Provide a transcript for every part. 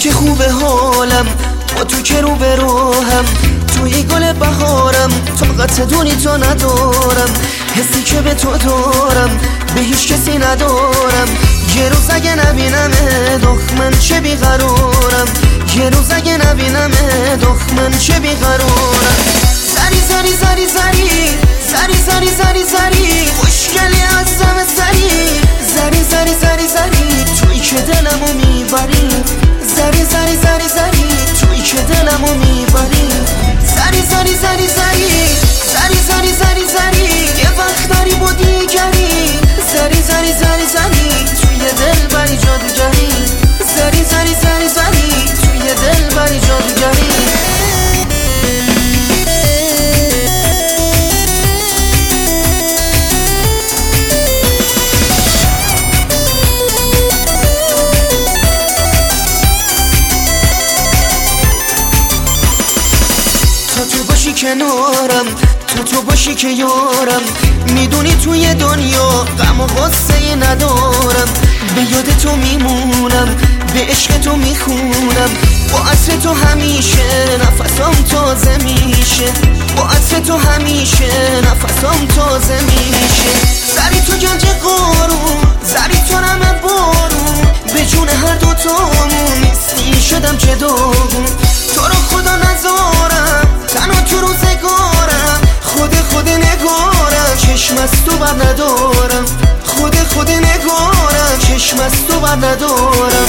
که خوبه حالم، با تو که رو به روهم، توی گل بهارم، طاقت دونی تو ندارم. حسی که به تو دارم به هیچ کسی ندارم. یه روز اگه نبینم دخمن چه بیقرارم، یه روز اگه نبینم دخمن چه بیقرارم. زری زری زری زری زری زری زری زری خوشگلی از دم سری، زری زری زری زری توی که دلمو میبری، زری زری زری زری توی که دلمو میبری. زری زری زری زری زری زری زری زری یه وقت داری با دیگری، زری زری زری زری توی دل بری جادوگری، زری زری زری زری توی دل بری جادوگری. تو باشی کنارم، تو باشی که یارم، میدونی توی دنیا غم و غصه ندارم. به یاد تو میمونم، به عشق تو میخونم، با عطر تو همیشه نفسام تازه میشه، با عطر تو همیشه نفسام تازه میشه. زری تو گنج قارون، زری تو نمه بارون، به جون هر دوتامون نیستی شدم جداگون. تو رو خدا نذارم تنها تو روزگارم، خود نگارم چشم از تو بر ندارم، خود نگارم چشم از تو بر ندارم.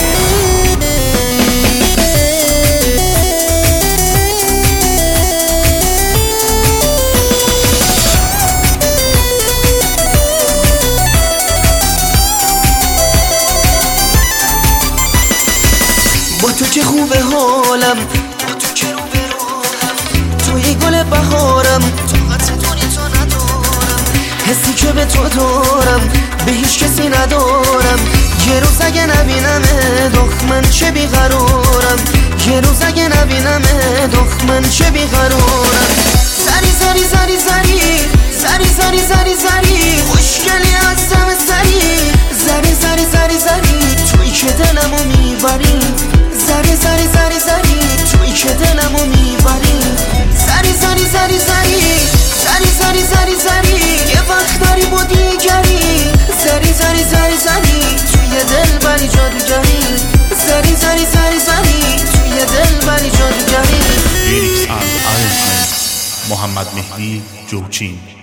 با تو که خوبه حالم، با تو که رو به روهم، توی گل بهارم، طاقت دونی تو ندارم. حسی که به تو دارم به هیچ کسی ندارم. یه روز اگه نبینم دخمن چه بیقرارم، یه روز اگه نبینم دخمن چه بیقرارم. زری زری زری زری زری زری زری زری خوشگلی از دم سری، زری زری زری زری توی که دلمو میبری، زری زری زری زری توی که دلمو میبری. زری زری زری زری زری زری زری زری یه وقت داری با دیگری، زری زری زری زری توی دل بری جادوگری، زری زری زری زری توی دل بری جادوگری. لیریکس اند آرنجمنت محمد مهدی جوچین.